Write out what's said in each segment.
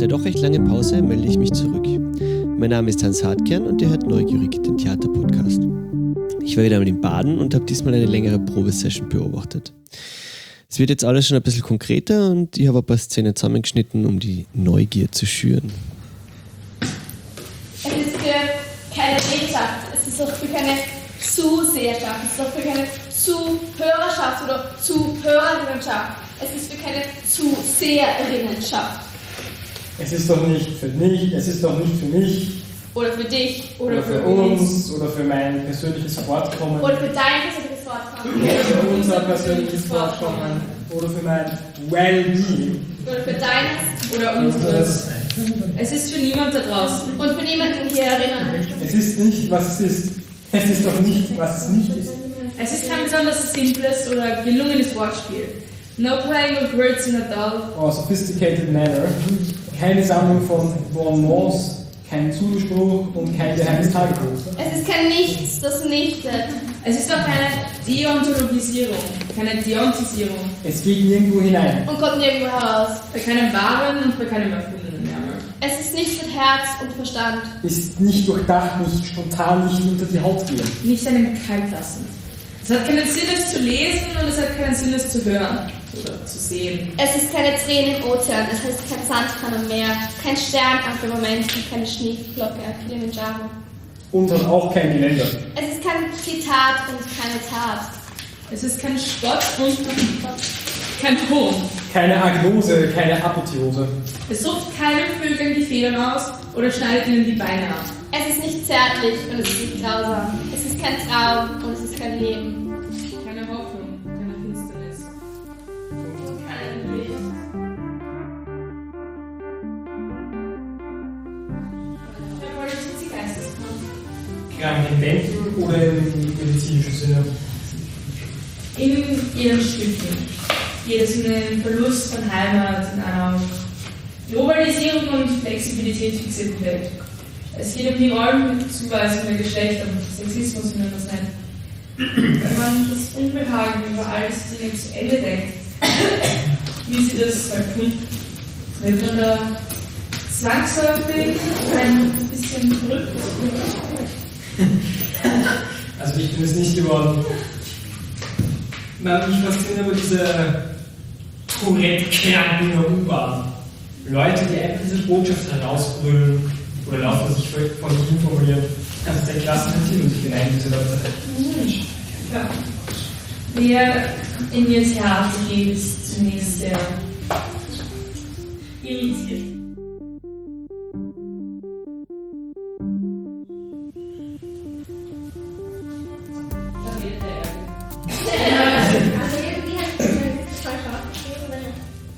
der doch recht langen Pause melde ich mich zurück. Mein Name ist Hans Hartkern und ihr hört Neugierig, den Theaterpodcast. Ich war wieder mit dem Baden und habe diesmal eine längere Probesession beobachtet. Es wird jetzt alles schon ein bisschen konkreter und ich habe ein paar Szenen zusammengeschnitten, um die Neugier zu schüren. Es ist für keine Leserschaft, es ist auch für keine Zuseherschaft, es ist auch für keine Zuhörerschaft oder Zuhörerinnenschaft. Es ist für keine Zuseherinnenschaft. Es ist doch nicht für mich, es ist doch nicht für mich. Oder für dich. Oder für uns. Oder für mein persönliches Fortkommen. Oder für dein persönliches Fortkommen. Oder für unser persönliches Fortkommen. Oder für mein Well-being. Oder für deines. Oder unseres. Es ist für niemand da draußen. Und für niemanden hier erinnern. Es ist nicht, was es ist. Es ist doch nicht, was es nicht ist. Es ist kein besonders simples oder gelungenes Wortspiel. No playing with words in a dull or sophisticated manner. Keine Sammlung von Bonbons, kein Zuspruch und kein geheimes Tagebuch. Es ist kein Nichts, das nichtet. Es ist auch keine Deontologisierung, keine Deontisierung. Es geht nirgendwo hinein. Und kommt nirgendwo heraus. Bei keinem wahren und bei keinem erfundenen Ärmel. Es ist nicht mit Herz und Verstand. Ist nicht durchdacht, nicht spontan, nicht unter die Haut gehen. Nicht einem kalt lassen. Es hat keinen Sinn, es zu lesen und es hat keinen Sinn, es zu hören oder zu sehen. Es ist keine Träne im Ozean, es heißt kein Sandkran am Meer, kein Stern am Firmament und keine Schneeflocke am Kilimanjaro. Und dann auch kein Geländer. Es ist kein Zitat und keine Tat. Es ist kein Spott und kein Hohn. Keine Agnose, keine Apotheose. Es rupft keinem Vögeln die Federn aus oder schneidet ihnen die Beine ab. Es ist nicht zärtlich und es ist nicht grausam. Es ist kein Traum und es ist kein Leben. Keine Hoffnung, keine Finsternis. Und kein Licht. Der Politik ist die Geisteskraft. Krank im Denken oder im medizinischen Sinne? In ihren Stücken. Jedes in einem Verlust von Heimat, in einer Globalisierung und Flexibilität fixierten Welt. Es geht um die Rollenzuweisung der Geschlechter und Sexismus, wie man das nennt. Wenn man das Unbehagen über alles Dinge zu Ende denkt, wie sie das halt tun, wird man da zwangsläufig ein bisschen verrückt. Also ich bin es nicht geworden. Mich fasziniert aber diese Korrektkern in der U-Bahn. Leute, die einfach diese Botschaft herausbrüllen oder laufen sich von sich hin formulieren. Das ist der Klassenbeziehung und ich bin eigentlich diese Leute. Ja. Wer in ihr Theater geht, ist zunächst sehr irritiert. Also irgendwie hat es mir falsch aufgeschrieben.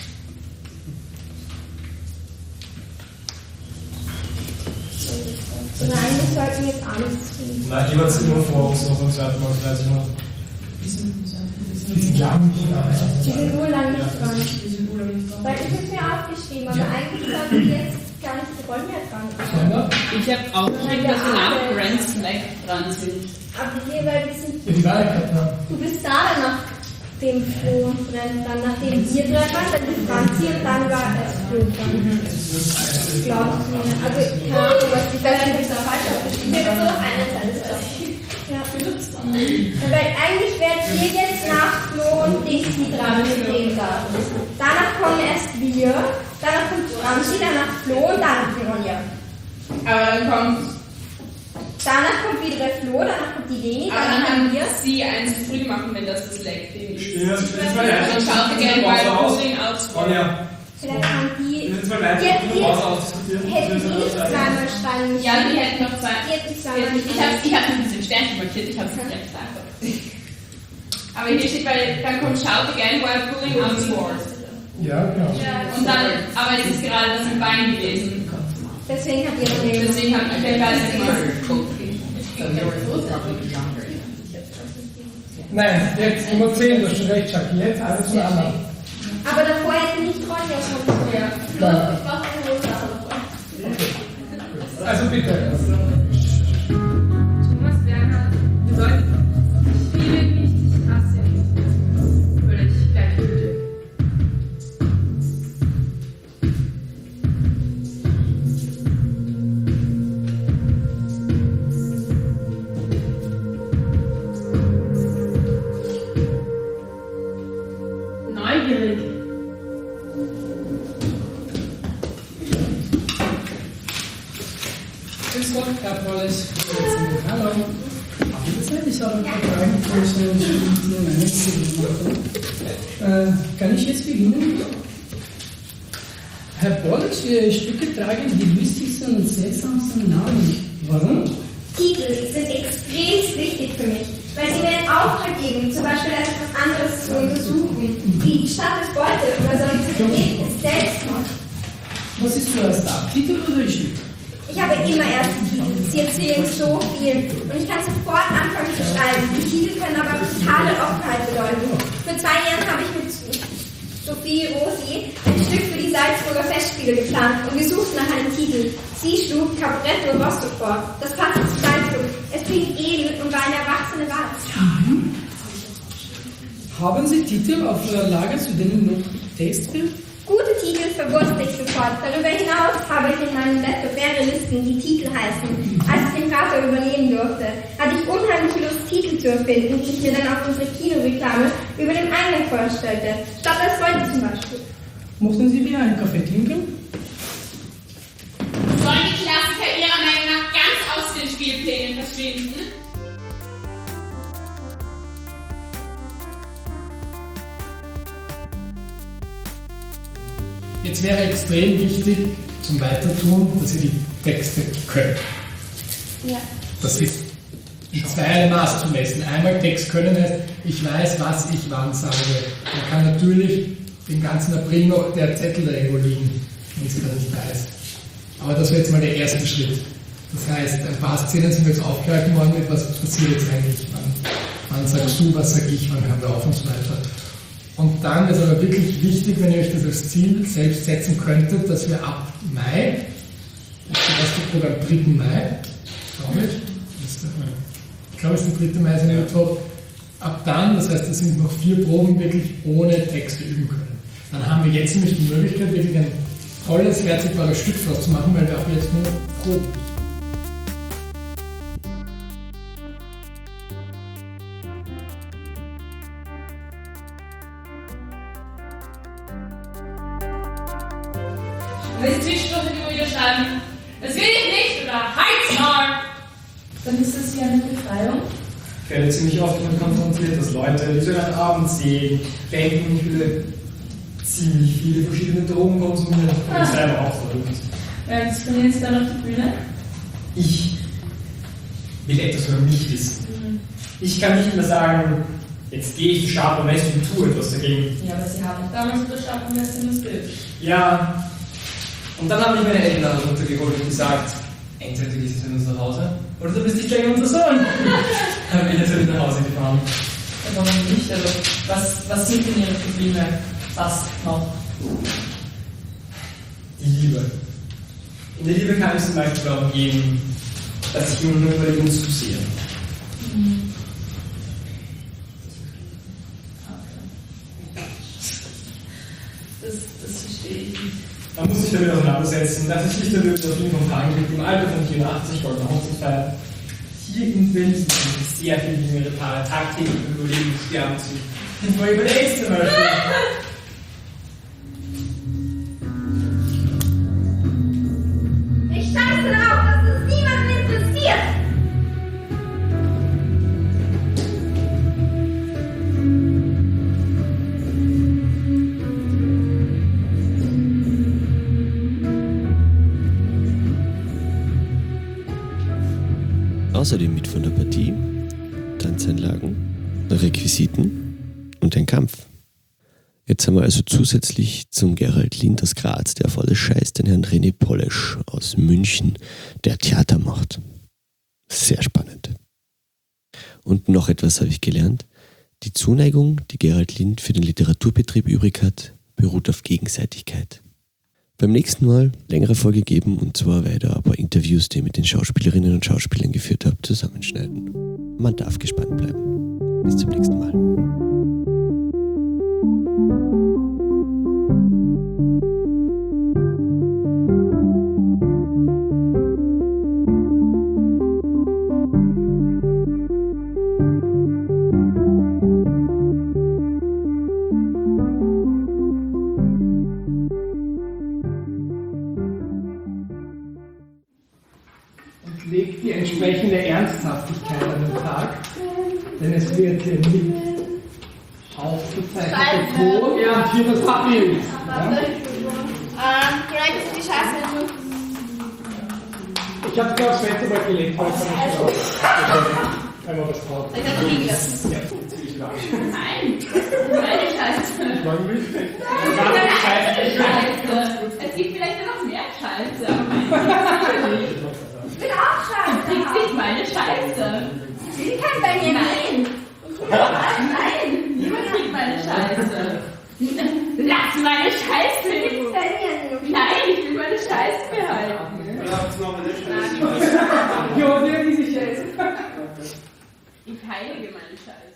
Also eigentlich sollten wir jetzt alles tun. Na, jemand sind nur vor uns noch im zweiten Mal, weiß ich noch. Die sind lang nicht da. Die sind urlang nicht dran. Weil ich habe mir aufgeschrieben, aber eigentlich sollten wir jetzt gar nicht die Rollen mehr dran sein. Ich habe auch geschrieben, dass wir nach Grand Snack dran sind. Aber hier, weil wir sind. Ja. Du bist da nach dem Flo dran, dann nachdem ihr dran wart, dann die Franzi und dann war es Flo dran. Glaube ich mir. Also, keine Ahnung, was ich weiß nicht, ob ich da falsch aufgeschrieben habe. Ich habe so noch eine Seite. Ja, benutzt. Weil eigentlich werdet ihr jetzt nach Flo und Dixie dran mit dem da. Danach kommen erst wir, danach kommt Franzi, danach Flo und danach die Ronja. Aber dann Danach kommt wieder der Flo, danach kommt die Leni, aber danach dann haben kann wir. sie eins zu früh machen, wenn das leckt. Jetzt Also schaut gerne bei Cooling Out. Ronja, Vielleicht haben die. jetzt mal Leute Jetzt ausdiskutieren. hätten die nicht zweimal schreiben müssen. Ja, die hätten noch Zeit. Die hätten zweimal Ich habe ein bisschen Sternchen markiert, ich habe es nicht gesagt. Aber hier steht, weil dann kommt shout again while pulling out sword. Ja, genau. Und dann, aber es ist gerade das im Bein gewesen. Deswegen hat ihr noch nicht. Deswegen habe ich den Geist gemacht. Nein, jetzt Nummer 10, du hast schon recht, Chucky. Jetzt alles zum anderen. Aber davor hätte nicht Ronja schon mehr. Nein. Ich brauche eine rote. Also bitte. Thomas Werner bedeutet, ich liebe ihn nicht, ich hasse ihn nicht. Völlig gleichgültig. Grüß Gott, Herr Paulus. Hallo. Ich habe ein paar Fragen für so kann ich jetzt beginnen? Herr Paulus, Ihre Stücke tragen die lustigsten und seltsamsten Namen. Warum? Titel sind extrem wichtig für mich, weil sie mir einen Auftrag geben, zum Beispiel etwas anderes zu untersuchen, wie die Stadt des Beute oder Solidarität des Selbstmord. Was ist zuerst da, Titel oder die Stücke? Ich habe immer erst Titel. Sie erzählen so viel und ich kann sofort anfangen zu schreiben. Die Titel können aber totale Offenheit bedeuten. Vor 2 Jahren habe ich mit Sophie Rosi ein Stück für die Salzburger Festspiele geplant und gesucht nach einem Titel. Sie schlug Cabaretto Rostock vor. Das passte zu Salzburg. Es klingt edel und war eine erwachsene Wahl. Haben Sie Titel auf Lager, zu denen noch Text fehlt? Gute Titel verwurstle ich sofort. Darüber hinaus habe ich in meinem Laptop mehrere Listen, die Titel heißen. Als ich den Vater übernehmen durfte, hatte ich unheimliche Lust, Titel zu erfinden, die ich mir dann auf unsere Kinoreklame über dem Eingang vorstellte. Statt als heute zum Beispiel. Mochten Sie wieder einen Kaffee trinken? Sollen die Klassiker Ihrer Meinung nach ganz aus den Spielplänen verschwinden? Jetzt wäre extrem wichtig zum Weitertun, dass ihr die Texte könnt. Ja. Das ist in zweierlei Maß zu messen. Einmal Text können heißt, ich weiß, was ich wann sage. Man kann natürlich den ganzen April noch der Zettel da irgendwo liegen, wenn ich es gerade nicht weiß. Aber das wäre jetzt mal der erste Schritt. Das heißt, ein paar Szenen sind jetzt aufgreifen worden mit, was passiert jetzt eigentlich, wann sagst du, was sag ich, wann hören wir auf und so weiter. Und dann ist aber wirklich wichtig, wenn ihr euch das als Ziel selbst setzen könntet, dass wir ab Mai, das erste Programm 3. Mai, glaube ich, ich glaube es ist der 3. Mai, ist ein Mittwoch, ab dann, das heißt, es sind noch 4 Proben, wirklich ohne Texte üben können. Dann haben wir jetzt nämlich die Möglichkeit, wirklich ein tolles, herzigbares Stück draus zu machen, weil wir ab jetzt nur proben. Wenn Sie zwischendurch immer wieder schreiben, das will ich nicht oder halt's mal, dann ist das wie eine Befreiung. Ich werde ziemlich oft damit konfrontiert, dass Leute, die so einen Abend sehen, denken, ich würde ziemlich viele verschiedene Drogen konsumieren und ich selber auch verrückt. Was trainieren Sie dann auf der Bühne? Ich will etwas über mich wissen. Ich kann nicht immer sagen, jetzt gehe ich stark am Rest und tue etwas dagegen. Ja, aber Sie haben damals über Stappenmesser das Bild. Ja, und dann haben mich meine Eltern runtergeholt und gesagt, entweder du gehst jetzt mit uns nach Hause oder du bist nicht gleich unser Sohn. Dann bin ich jetzt nach Hause gefahren. Ja, warum nicht? Also, was sind denn Ihre Probleme? Was noch? Die Liebe. In der Liebe kann es zum Beispiel darum gehen, dass ich immer nur über ihn zusehe. Das verstehe ich nicht. Man muss sich damit auseinandersetzen, dass es nicht nur so viel von Tagen gibt. Im Alter von 84 wollte man Hochzeitsfeier. Hier in Berlin sind sehr viele jüngere Paare tagtäglich überleben, sterben zu. Und mal über der Ex zum Beispiel. Ich scheiße darauf, dass das niemanden interessiert. Außerdem mit von der Partie Tanzeinlagen, Requisiten und ein Kampf. Jetzt haben wir also zusätzlich zum Gerald Lind aus Graz, der auf alles scheißt, den Herrn René Polesch aus München, der Theater macht. Sehr spannend. Und noch etwas habe ich gelernt. Die Zuneigung, die Gerald Lind für den Literaturbetrieb übrig hat, beruht auf Gegenseitigkeit. Beim nächsten Mal längere Folge geben, und zwar werde ich ein paar Interviews, die ich mit den Schauspielerinnen und Schauspielern geführt habe, zusammenschneiden. Man darf gespannt bleiben. Bis zum nächsten Mal. entsprechende Ernsthaftigkeit an den Tag, denn es wird hier nicht aufgezeichnet Ton und hier das Abbild. Ja? Vielleicht ist die Scheiße nicht. Ich habe es aufs Wetter mal gelegt, heute wenn man was braucht. Ich habe liegen lassen. Ja. Nein, meine Scheiße. Wann will ich? Es gibt vielleicht noch mehr Scheiße. Ich bin auch scheiße. Du kriegst nicht meine Scheiße. Sie kann bei mir Nein. Nein, niemand kriegt meine Scheiße. Lass meine Scheiße. Nein, ich will meine Scheiße behalten. Ja, der diese Scheiße. Ich heilige meine Scheiße.